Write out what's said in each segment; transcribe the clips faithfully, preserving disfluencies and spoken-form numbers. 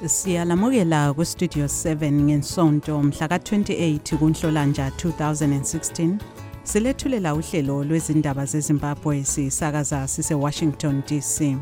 Siyalamukela ku Studio seven ngensonto mhla ka twenty-eight kuNhlolanja two thousand sixteen. Silethulela uhlelo lwezindaba zeZimbabwe sisakaza sise Washington D C.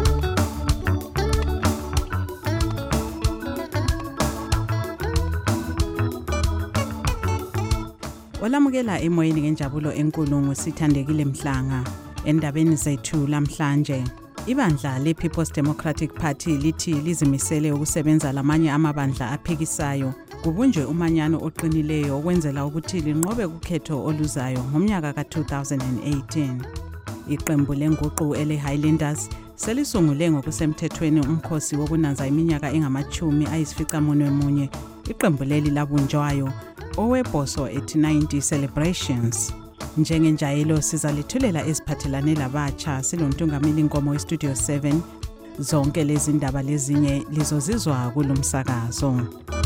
Olamukela emoyeni ngenjabulo enkulu ngusithandekile Mhlanga endabeni zethu lamhlanje. Ibandla le-People's Democratic Party lithi lizimisele ukusebenza lamanye amabandla aphikisayo kubunjwe umanyano oqinileyo okwenzela ukuthi linqobe kukhetho oluzayo ngomnyaka ka two thousand eighteen. Iqembu lenguqu ele-Highlanders selisungule ngokusemthethweni umkhosi wokunanza iminyaka engamachumi ayisificamunwemunye. Iqembu leli labunjwayo owebhoso at ninety celebrations. Njengenjayelo sizalithulela eziphathelane labatsha silontungameli Nkomo weStudio seven. Zonke lezi ndaba lezinye lizozizwa kulomsakazo.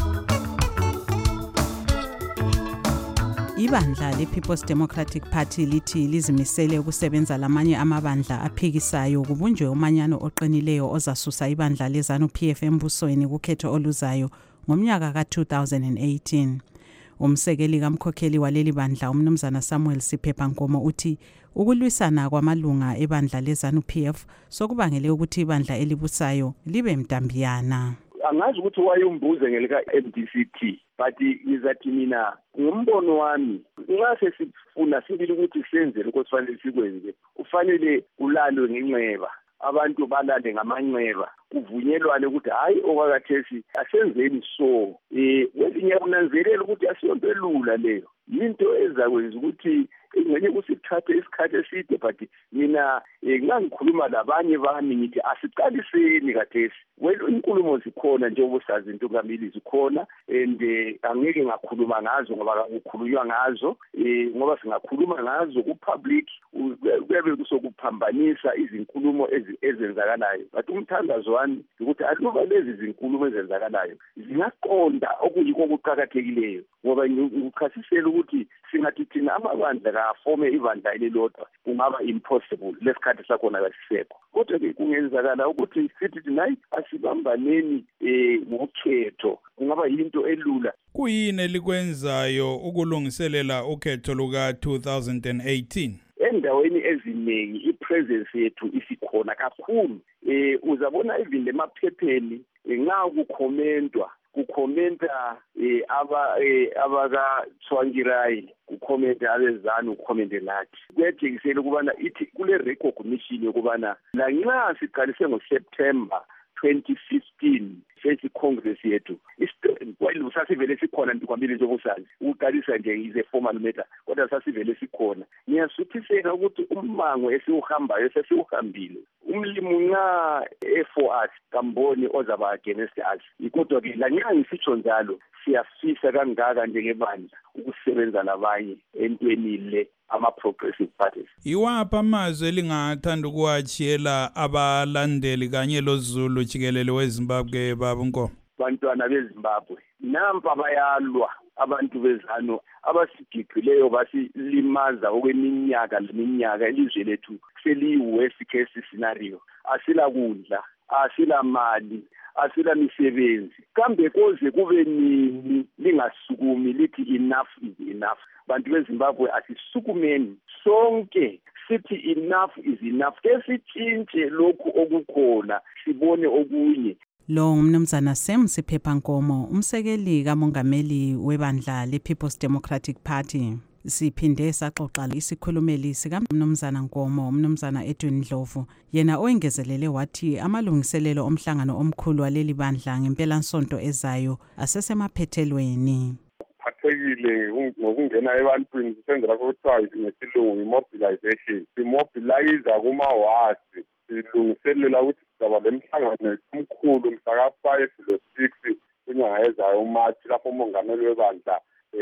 Ibandla le-People's Democratic Party lithi lizimisele ukusebenza lamanye amabandla aphikisayo kubunjwe umanyano oqinileyo ozasusa ibandla leZANU-P F embusweni kukhetho oluzayo ngomnyaka ka two thousand eighteen. Umsekeli kamkhokheli waleli bandla umnumzana Samuel Siphepha Nkomo uthi ukulwisana kwamalunga ebandla leZANU-P F sokubangele ukuthi ibandla elibusayo libe mdambiyana. Angazi ukuthi wayumbuze ngelika M D C T but ngizathi mina ngombono wami nxa sesifuna sibili ukuthi senze lokho sifanele sikwenze ufanele ulalwe ngenxeba abantu balale ngamanxeba kuvunyelwane ukuthi hayi okwakathesi asenzeni so eh welinye unanzelela ukuthi asiyonto elula leyo into ezakwenza ukuthi ingcenye kusithathe isikhathi eside but mina ngangikhuluma labanye bami ngithi asiqaliseni kathesi well inkulumo zikhona njengoba sazi into ngamili zikhona and angeke ngakhuluma ngazo ngoba ukukhulunywa ngazo ngoba singakhuluma ngazo ku public kube kusokuphambanisa izinkulumo ezenzakalayo but umthandazo wami ukuthi aluba lezi zinkulumo ezenzakalayo zingaqonda okuyiko okuqhakathekileyo ngoba ngichasisela ukuthi singathi thina amabandla kafome ibandla elilodwa kungaba impossible lesikhathi sakhona kasisekho kodwa ke kungenzakala ukuthi sithi tonight asibambaneni eh ngokhetho kungaba into elula. Kuyini elikwenzayo ukulungiselela ukhetho luka two thousand eighteen? Endaweni eziningi ipresence yethu isikhona kakhulu eh uzabona even lemaphepheni nxa kukhomentwa kukhomenta eh aba eh abaka Tsvangirai kukhomenta abezanu ukhommente lathi kuyathengisela ukubana ithi kule recognition yokubana la nxa siqalise ngoSeptember twenty fifteen sesi congress yethu istrength while usasivele sikhona ndikwambile nje ukusazi uqalisa nje ize formal matter kodwa sasivele sikhona ngiyasuthiseka ukuthi ummango esiuhambayo sesiuhambile umlimu nxa e-for us kamboni ozaba against us ikodwa ke la nxa ngisitsho njalo siyafisa kangaka njengebandla ukusebenza labanye entweni le ama-progressive parties. Iwapha amazwi elingathanda ukuwatshiyela abalandeli kanye loZulu jikelele weZimbabwe baba Nkomo? Bantwana beZimbabwe nampa bayalwa abantu bezanu abasigiqileyo basilimaza okweminyaka leminyaka elizwe lethu seliyi-worst case scenario asila kudla asila mali asila misebenzi kambe koze kube nini lingasukumi lithi enough is enough. Bantu beZimbabwe asisukumeni sonke sithi enough is enough kesitshintshe lokhu okukhona sibone okunye. Lo ngumnumzana Sam Siphepha Nkomo umsekeli kamongameli webandla le-People's Democratic Party. Siphinde saxoxa isikhulumeli sikamnumzana Nkomo umnumzana Edwin Ndlovu yena oyengezelele wathi amalungiselelo omhlangano omkhulu waleli bandla ngempela nsonto ezayo asesemaphethelweni. Phathekile ngokungena ebantwini sisenzela kuthiwa ngesilungu i-mobilization simobilize kumawasi silungiselela ukuthi sizaba lemhlangano omkhulu mhla ka five lo six kunyanga ezayo uMarch lapho umongameli webandla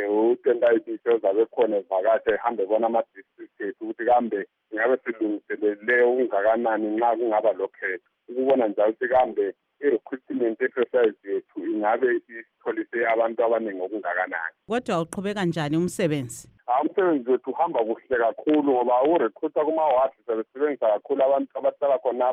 uTendai ozabe khona evakathe ehambe bona ama-district ukuthi kambe ngabe silungiselele okungakanani nxa kungaba lokhetho ukubona njalo ukuthi kambe i-recruitment exercise yethu ingabe isitholise abantu abaningi okungakanani. Kodwa uqhubeka kanjani umsebenzi? Umsebenzi wethu uhamba kuhle kakhulu ngoba urecruiter kumawadi sisebenzisa kakhulu abantu abahlala khonapho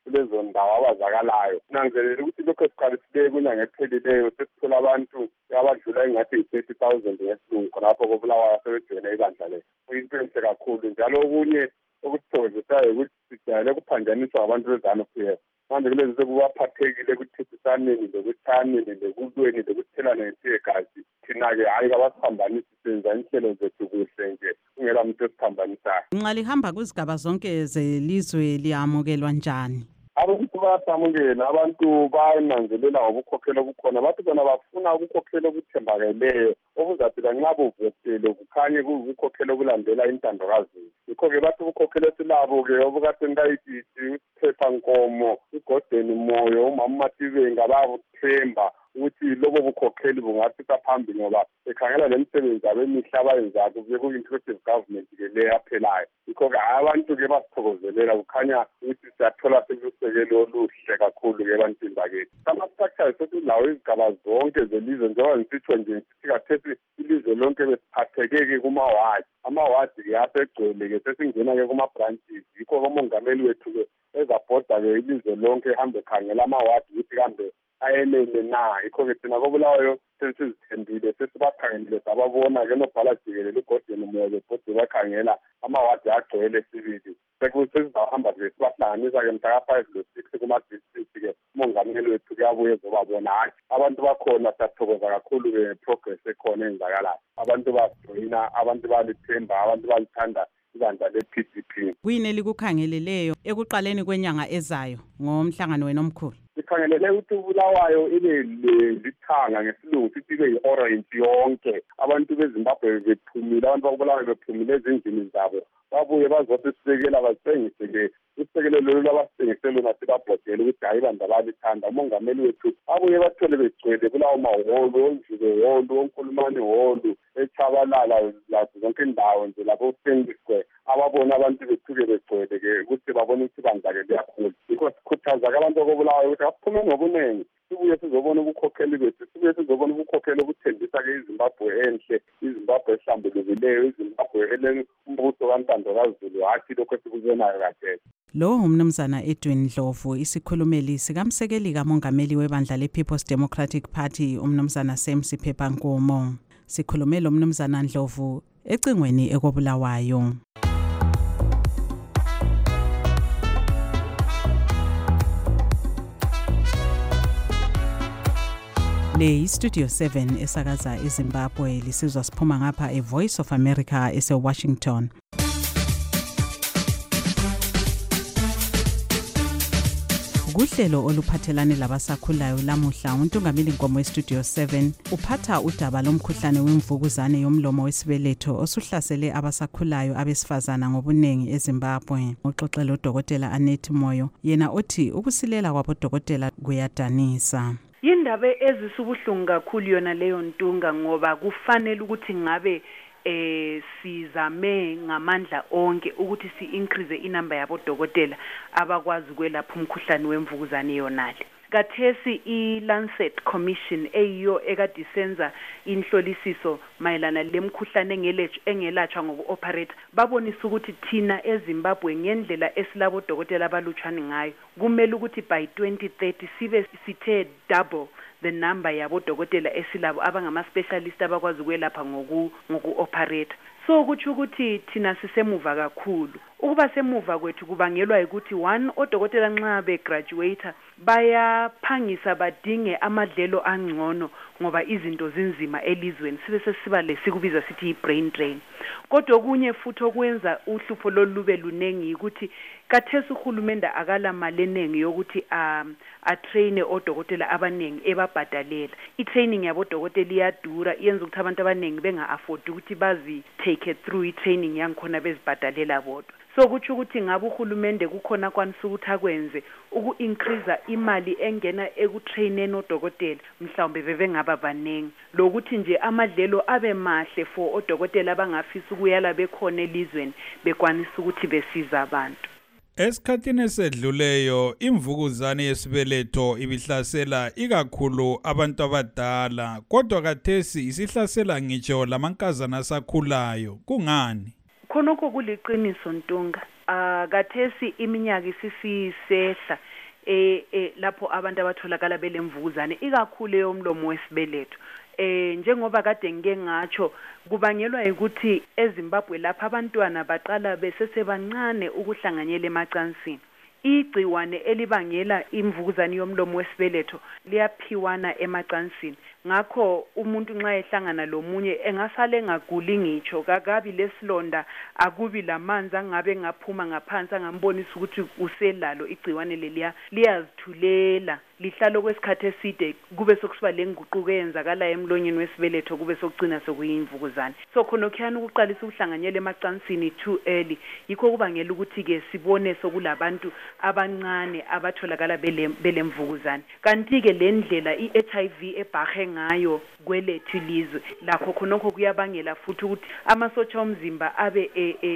kulezo ndawo abazakalayo. Nanzelela ukuthi lokho esiqalisile kunyanga ephelileyo sesithola abantu abadlula engathi yi-thirty thousand ngesilungu khonapho koBulawayo asebejoyine ibandla le. Kuyinto enhle kakhulu njalo okunye okuthokozisayo ukuthi sijayele kuphanjaniswa abantu bezanu kuphela. Manje kulezi sekubaphathekile kuthethisaneni lokuthaneni lokulweni lokuthelana ngegazi. Thina-ke hayi kabasiphambanisi senza inhlelo zethu kuhle nje kungela muntu esiphambanisayo. Nxa lihamba kuzigaba zonke zelizwe liyamukelwa njani? Abantu bayasamukela, abantu bayananzelela ngobukhokhelo obukhona. Abantu bona bafuna ubukhokhelo obuthembakeleyo obuzathi lanxa buvotele kukhanye kubukhokhelo obulandela intandokazi. Yikho-ke bathi ubukhokhelo esilabo-ke obukade ndayididi, uSiphethankomo, uGordon Moyo, uMama Matibenga bayabuthemba ukuthi lobo bukhokheli bungathisa phambili ngoba bekhangela le misebenzi abemihle abayenzayo kuze ku-inclusive government-ke le yaphelayo. Yikho-ke abantu-ke basithokozelela kukhanya ukuthi siyathola sekusekelo oluhle kakhulu-ke ebantwini bakithi. Ama-structures sesilawo izigaba zonke zelizwe njengoba ngisitsho nje sithi khathesi ilizwe lonke besiphatheke-ke kumawadi. Amawadi-ke asegcwele-ke sesingena-ke kuma-branches. Yikho-ke umongameli wethu-ke ezabhoda-ke ilizwe lonke ehambe ekhangela amawadi ukuthi kambe ayenele na. Yikho-ke thina koBulawayo sesizithembile sesibakhangelile sababona-ke nobhala jikelele uGordon Moyo bebhode bakhangela amawadi agcwele sibili. Sesizahamba-ke sibahlanganisa-ke mhla ka-five lo six kuma-district-ke umongameli wethu kuyabuye ezobabona. Hayi abantu bakhona siyathokoza kakhulu-ke nge-progress ekhona eyenzakalayo. Abantu bajoyina, abantu balithemba, abantu balithanda ibandla le-P D P. Kuyini elikukhangeleleyo ekuqaleni kwenyanga ezayo ngomhlangano wenu omkhulu? Sikhangelele ukuthi uBulawayo ibe lithanga ngesilungu sithi ibe yi-orange yonke. Abantu beZimbabwe bephumile, abantu bakuBulawayo bephumile ezindlini zabo. Babuye bazosisekela basengise-ke usekelo lolu lwabasengise lona sibabhodele ukuthi hayi bandla balithanda. Umongameli wethu abuye bathole begcwele kulawo mahholo, onjuke hholo, onkulumane hholo, eChabalala lazo zonke indawo nje lapho kusengiswe ababona abantu bethuke begcwele-ke ukuthi babone ukuthi bandla-ke liyakhula. Yikho sikhuthaza-ke abantu bakoBulawayo ukuthi aphume ngobuningi sibuye sizobona ubukhokheli bethu, sibuye sizobona ubukhokheli obuthembisa-ke iZimbabwe enhle, iZimbabwe ehlambulukileyo, iZimbabwe elembuso kaNtando-kaZulu, hathi lokho esikubonayo kade. Lo umnumzana Edwin Ndlovu, isikhulumeli sikamsekeli kamongameli webandla le-People's Democratic Party umnumzana Sam Siphethankomo. Sikhulume lo mnumzana Ndlovu ecingweni ekoBulawayo. Le iStudio seven esakaza eZimbabwe lisizwa siphuma ngapha eVoice of America ese-Washington. Kuhlelo oluphathelane labasakhulayo lamuhla untungameli Nkomo weStudio seven uphatha udaba lomkhuhlane wemvukuzane yomlomo wesibeletho osuhlasele abasakhulayo abesifazana ngobunengi eZimbabwe. Uxoxela uDokotela Annette Moyo yena othi ukusilela kwabodokotela kuyadanisa. Yindaba ezisubuhlungu kakhulu yona leyo ntunga ngoba kufanele ukuthi ngabe eh sizame ngamandla onke ukuthi si increase inamba yabo dokotela abakwazi ukwelapha umkhuhlane wemvukuzane yonale. Kathesi i-Lancet Commission eyiyo ekadisenza inhlolisiso mayelana lemkhuhlane engelatshwa ngoku-operate babonisa ukuthi thina eZimbabwe ngendlela esilabo dokotela abalutshwane ngayo kumele ukuthi by twenty thirty sibe sithe double the number yabo dokotela esilabo abangama-specialist abakwazi ukwelapha ngoku ngoku-operate. So kuthi ukuthi thina sisemuva kakhulu. Ukuba semuva kwethu kubangelwa ukuthi one odokotela nxa begraduate bayaphangisa badinge amadlelo angcono ngoba izinto zinzima elizweni sibe sesiba lesikubiza sithi i-brain drain. Kodwa okunye futhi okwenza uhlupho lolube lunengi ukuthi kathesi uhulumende akala mali enengi yokuthi um atraine odokotela abanengi ebabhadalela. I-training yabo dokotela iyadura yenza ukuthi abantu abanengi benga afford ukuthi bazi take it through i-training yangikhona bezibhadalela bodwa. So kuthi ukuthi ngabe uhulumende kukhona kwanisa ukuthi akwenze uku-increase imali engena ekutraineni odokotela mhlawumbe bebengaba baningi lokuthi nje amadlelo abe mahle for odokotela abangafisa ukuyala bekhona elizweni bekwanisa ukuthi besiza abantu. Esikhathini esedluleyo imvukuzane yesibeletho ibihlasela ikakhulu abantu abadala kodwa kathesi isihlasela ngitsho lamankazana asakhulayo. Kungani? Khonokho kuliqiniso ntunga. Ah kathesi iminyaka isisisehla eh, eh lapho abantu abatholakala belemvukuzane ikakhulu eyomlomo wesibeletho. Eh njengoba kade ngike ngatsho kubangelwa ukuthi eZimbabwe lapha abantwana baqala besesebancane ukuhlanganyela emacansini. Igciwane elibangela imvukuzane yomlomo wesibeletho liyaphiwana emacansini. Ngakho umuntu nxa ehlangana lomunye engasale ngaguli ngitsho kakabi lesilonda akubi lamanzi angabe ngaphuma ngaphansi angambonisa ukuthi uselalo igciwane leliya liyazithulela lihlalo kwesikhathi eside kube sokusiba lenguquko eyenzakala emlonyeni wesibeletho kube sokugcina sokuyimvukuzane. So khona kukhana ukuqalisa ukuhlanganyela emacansini too early yikho kubangela ukuthi ke sibone sokulabantu abancane abatholakala belemvukuzane. Kanti ke le ndlela i-H I V ebhahe ngayo kwelethu ilizwe lakho khonokho kuyabangela futhi ukuthi amasotsha omzimba abe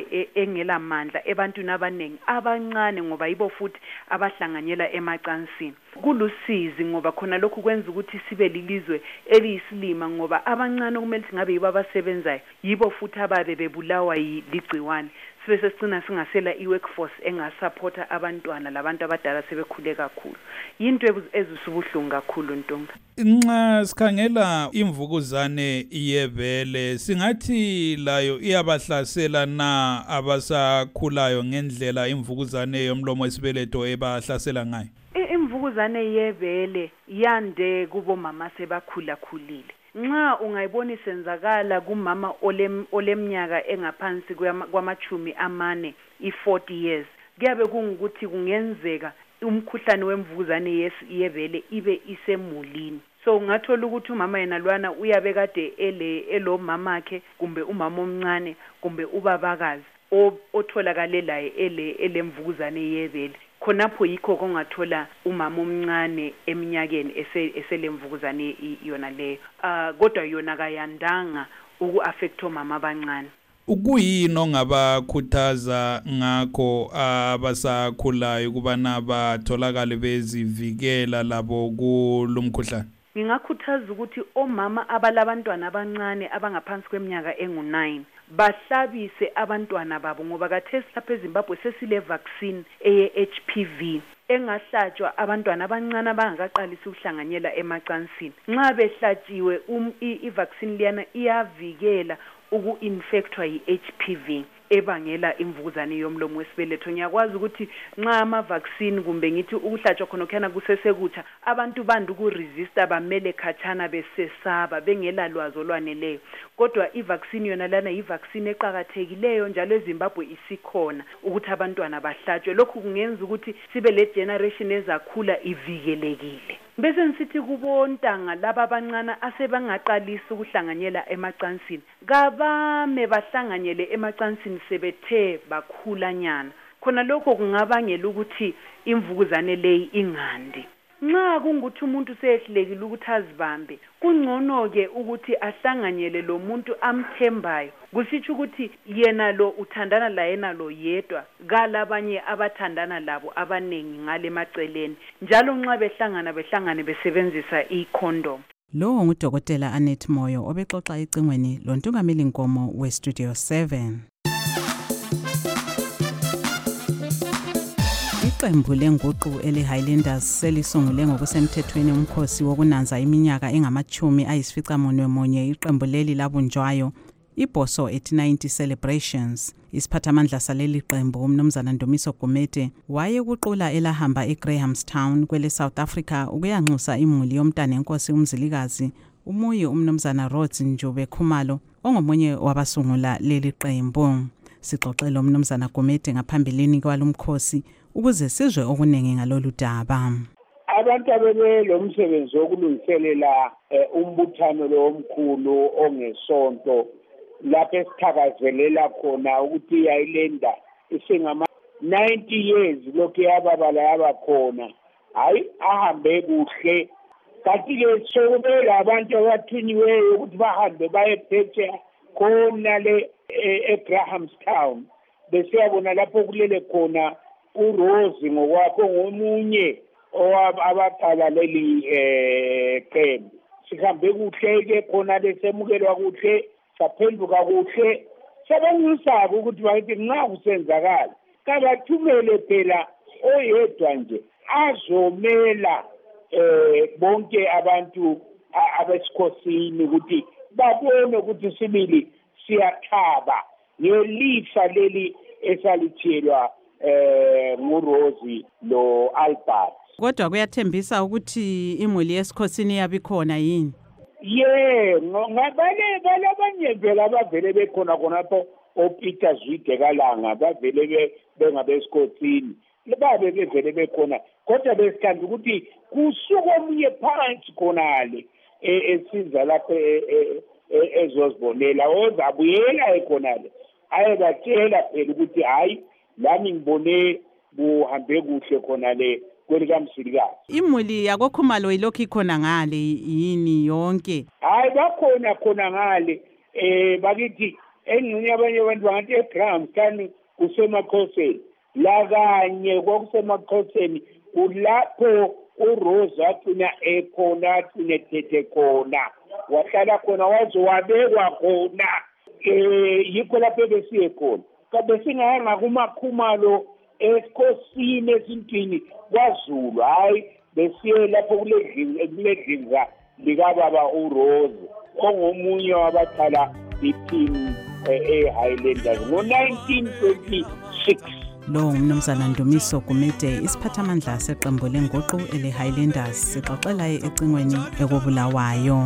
engela mandla ebantwini abaningi abancane ngoba yibo futhi abahlanganyela emacansini. Kulusizi ngoba khona lokhu kwenza ukuthi sibe lilizwe eliyisilima ngoba abancane kumele singabe yibo abasebenzayo yibo futhi ababe bebulawa yiligciwane. Bese sicina singasela i-workforce engasupporta abantwana labantu abadala sebekhule kakhulu. Yinto ezisubuhlungu kakhulu Ntunga. Nxa sikhangela imvukuzane iyebele singathi layo iyabahlasela na abasakhulayo ngendlela imvukuzane yomlomo wesibeletho ebahlasela ngayo? Imvukuzane yebele yande kubo mama sebakhula khulile. Nxa ungayibona isenzakala kumama oleminyaka engaphansi kwamachumi amane i-forty years kuyabe kungukuthi kungenzeka umkhuhlane wemvukuzane yebele ibe isemulini. So ungathola ukuthi umama yena lwana uyabe kade ele elo mamakhe kumbe umama omncane kumbe ubabakazi otholakale laye ele elemvukuzane yebele. Khonapho yikho kongathola umama omncane eminyakeni eselemvukuzane yona leyo. Ah kodwa yona kayandanga uku-affect omama abancane. Ukuyini ongabakhuthaza ngakho abasakhulayo kubana batholakale bezivikela labo kulomkhuhlane? Ngingakhuthaza ukuthi omama abalabantwana abancane abangaphansi kweminyaka engu nine bahlabise abantwana babo ngoba kathesi lapha eZimbabwe sesile vaccine eye H P V engahlatshwa abantwana abancane abangakaqalisi ukuhlanganyela emacansini. Nxa behlatshiwe um i-vaccine liyana iyavikela uku-infectwa yi-H P V ebangela imvukuzane yomlomo wesibeletho. Ngiyakwazi ukuthi nxa ama-vaccine kumbe ngithi ukuhlatshwa khona khona kusesekutha abantu bandu ku-resista bamele khatshana besesaba bengela lwazi olwaneleyo. Kodwa i-vaccine yona lana yi-vaccine eqakathekileyo njalo eZimbabwe isikhona ukuthi abantwana bahlatshwe. Lokhu kungenza ukuthi sibe le generation ezakhula ivikelekile. Bese nsithi kubontanga laba abancane asebangaqalisa ukuhlanganyela emacansini kabame bahlanganyele emacansini sebethe bakhulanyana. Khona lokho kungabangela ukuthi imvukuzane leyi ingandi. Nxa kungukuthi umuntu sehlekile ukuthi azibambe kungcono ke ukuthi ahlanganyele lo muntu amthembayo. Kusitsho ukuthi yena lo uthandana la yena lo yedwa kalabanye abathandana labo abanengi ngale maceleni. Njalo nxa behlangana behlangane besebenzisa i-condom. Lo ngudokotela Annette Moyo obexoxa ecingweni loNtungameli Nkomo we Studio seven. Iqembu lenguqu eli-Highlanders selisungule ngokusemthethweni umkhosi wokunanza iminyaka engamachumi ayisificamunwe munye. Iqembu leli labunjwayo iBoso at ninety celebrations. Isiphathamandla saleli qembu umnumzana Ndumiso Gumede wayekuqula elahamba eGrahamstown kwele South Africa ukuyanxusa imuli yomntana enkosi umzilikazi umuyi umnumzana Rhodes Njube Khumalo ongomunye wabasungula leli qembu. Sixoxela umnumzana Gumede ngaphambilini kwalomkhosi ukuze sizwe okunengi ngalolu daba. Abantu abebe lo msebenzi wokulungiselela umbuthano lo omkhulu ongesonto lapho esithakazelela khona ukuthi yayilenda isengama ninety years lokho yababala yabakhona hayi ahambe kuhle. Kanti ke sokubela abantu abathunyiweyo ukuthi bahambe baye phetsheya khona le eGrahamstown bese yabona lapho kulele khona uRose ngokwakho ngomunye owabaqala leli qembu. Sihambe kuhle ke khona lesemukelwa kuhle saphenduka kuhle sabanyusaba ukuthi bayithi nxa kusenzakala kabathumele phela oyedwa nje azomela eh bonke abantu abesikhosini ukuthi babone ukuthi sibili siyathaba ngelifa leli esalithelwa eh nguRosie lo Albert. Kodwa kuyathembisa ukuthi imuli yesikhosini yabikhona yini? Yeah, ngabale balabanye vele abavele bekhona khonapho oPeter Zwide Kalanga bavele bengabesikhotsini babe bevele bekhona kodwa besikhanza ukuthi kusuka omunye phakathi khonale esiza lapho ezozibonela ozabuyela ekhonale ayebatshela phela ukuthi hayi lami ngibone buhambe kuhle khonale kwelikamsilikazi. Imuli yakoKhumalo ilokhu ikhona ngale yini yonke? Hayi bakhona khona ngale eh bakithi engxenye abanye abantu bangathi eGrams kani kusemakhoseni la kanye kwakusemakhoseni kulapho uRosie athina ekhona athina ethethe khona wahlala khona waze wabekwa khona eh yikho lapho besiye khona kabe singahanga kumakhumalo esikhosini esintwini kwaZulu hayi besiye lapho kuledlinga kuledlinga likababa uRosie ongomunye wabathala iteam eHighlanders ngo nineteen twenty-six. Lo ngumnumzana Ndumiso Gumede isiphathamandla seqembu lenguqu eleHighlanders sixoxela ecingweni ekobulawayo.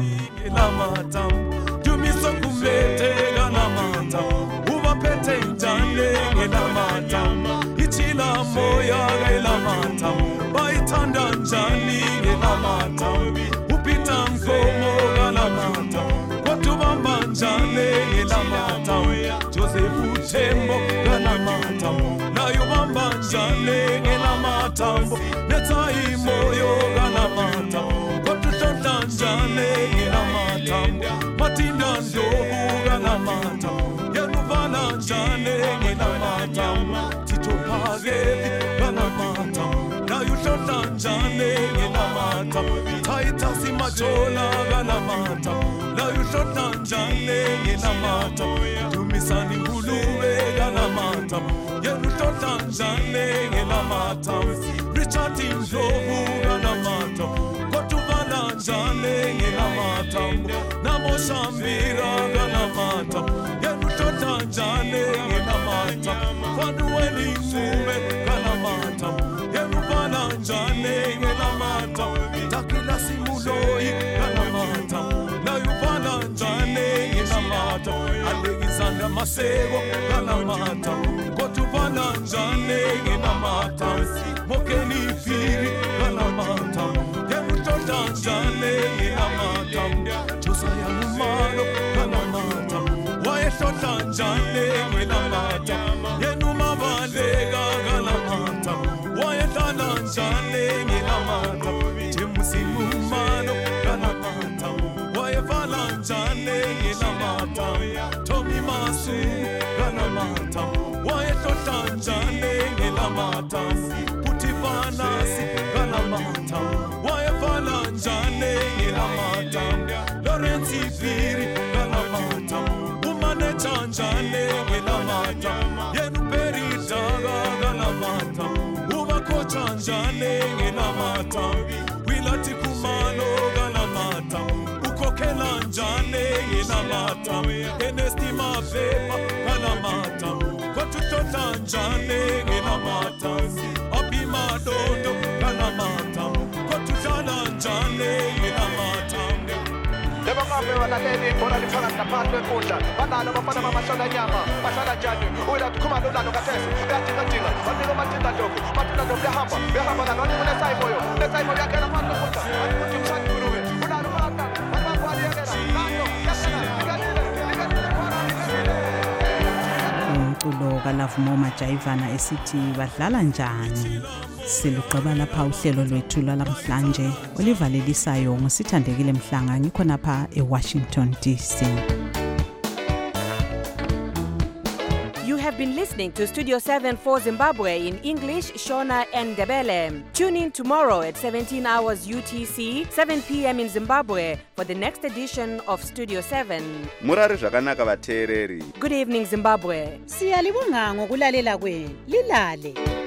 Ndumiso Gumede kanamata ubaphethe njani ngelamata ithila moya ngelamata bayithanda njani ngelamata uPeter Mkomo kanamata kodubamba njani ngelamata Joseph Thembo kanamata nayo bamba njani ngelamata nethayi moyo kanamata kodudonda njani ngelamata matinda ndobu kanamata yenuvala njani ngelamata Tito Phakeli kanamata nayo hlonda njani ngelamata Thaitha Simajola kanamata nayo hlonda njani ngelamata Dumisani Ngulube kanamata yenu hlonda njani ngelamata Richard Ndlovu kanamata koduvala njani ngelamata Namoshambira kanamata yenu hlonda njani ngelamata Fanueli Ncube kanamata yenu vala njani ngelamata Takila Simuloyi kanamata nayo vala njani ngelamata Alexander Maseko kanamata koduvala njani ngelamata Mokeni Firi kanamata yenu hlonda njani ngelamata Josiah Numalo kanamata wayehlonda njani ngelamata yenu Mabaleka kanamata wayehlala njani ngelamata James Numalo kanamata wayevala njani ngelamata Tommy Masu kanamata wayehlonda njani ngelamata Putifanasi kanamata wayevala njani ngelamata Lawrence Firi kanamata umaneja njani ngelamata yenu Peritaga kanamata ubakocha njani ngelamata Wilati Kumalo kanamata ukokela njani ngelamata Enesti Mafepa kanamata kotutonda njani ngelamata Abima Dodo kanamata kotutala njani ngelamata Lebo ngabe walaleli bona lithona ngaphandle enkundla banalo abafana bamashona nyama bahlala njani uyila Khumalo lalo kathesi uyadinga dinga banilo matinda lokho matinda lokho behamba behamba la noni kunesayimoyo nesayimoyo yakela phandle enkundla ukuthi mshanduluwe unalo maka bakwali yakela nalo yakela likalile likalile khona umculo kaLavumo Majayivana esithi badlala njani silugqiba lapha uhlelo lwethu lwalamhlanje olivalelisayo ngusithandekile Mhlanga ngikhonapha eWashington D C. You have been listening to Studio seven for Zimbabwe in English, Shona and Ndebele. Tune in tomorrow at seventeen hours U T C, seven p.m. in Zimbabwe for the next edition of Studio seven. Murari zvakanaka vateereri. Good evening, Zimbabwe. Siyalibonga ngokulalela kwenu. Lilale.